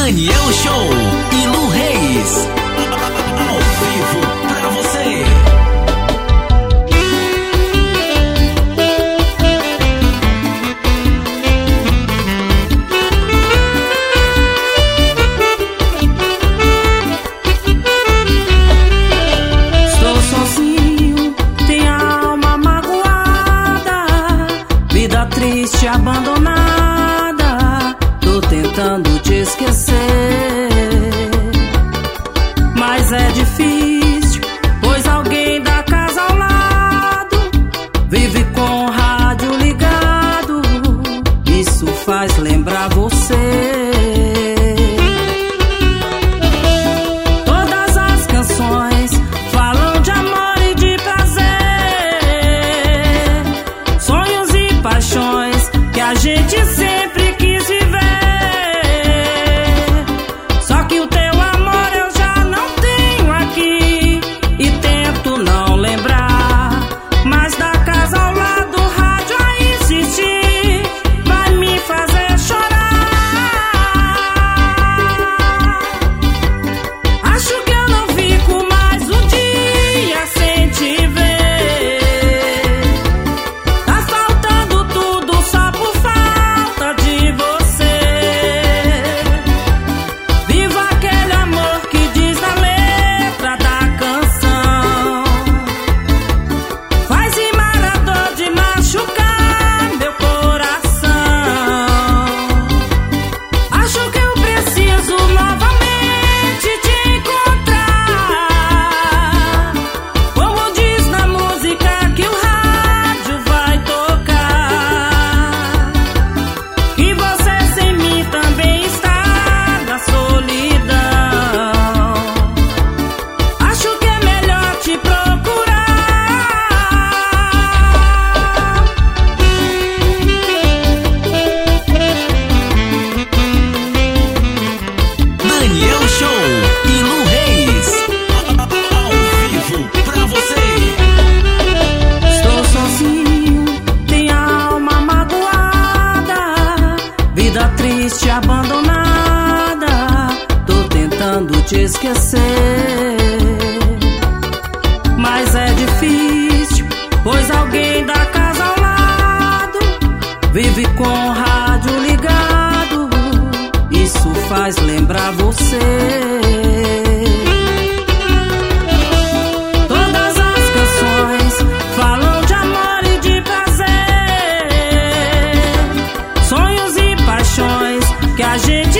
Daniel Show e Lu Reis, ao vivo pra você. Estou sozinho, tenho a alma magoada, vida triste, abandonada. Tô tentando te esquecer, mas é difícil, pois alguém da casa ao lado vive com o rádio ligado. Isso faz lembrar você. Todas as canções falam de amor e de prazer, sonhos e paixões que a gente sempre quis viver. Só que o teu amor eu já não tenho aqui e tento não lembrar, mas da casa ao lado o rádio a insistir vai me fazer chorar. Acho que eu não fico mais um dia sem te ver. Tá faltando tudo só por falta de você. Viva aquele amor que diz na letra da canção, faz rimar a dor de machucar meu coração. Acho que eu preciso novamente te encontrar, como diz na música que o rádio vai tocar. E você sem mim também está na solidão. Acho que é melhor te procurar. Daniel Show e Lu Reis, ao vivo pra você. Estou sozinho, tenho a alma magoada, vida triste, abandonada. Tô tentando te esquecer, mas é difícil, pois alguém da casa ao lado vive com o rádio ligado. Isso faz lembrar você. Todas as canções falam de amor e de prazer, sonhos e paixões que a gente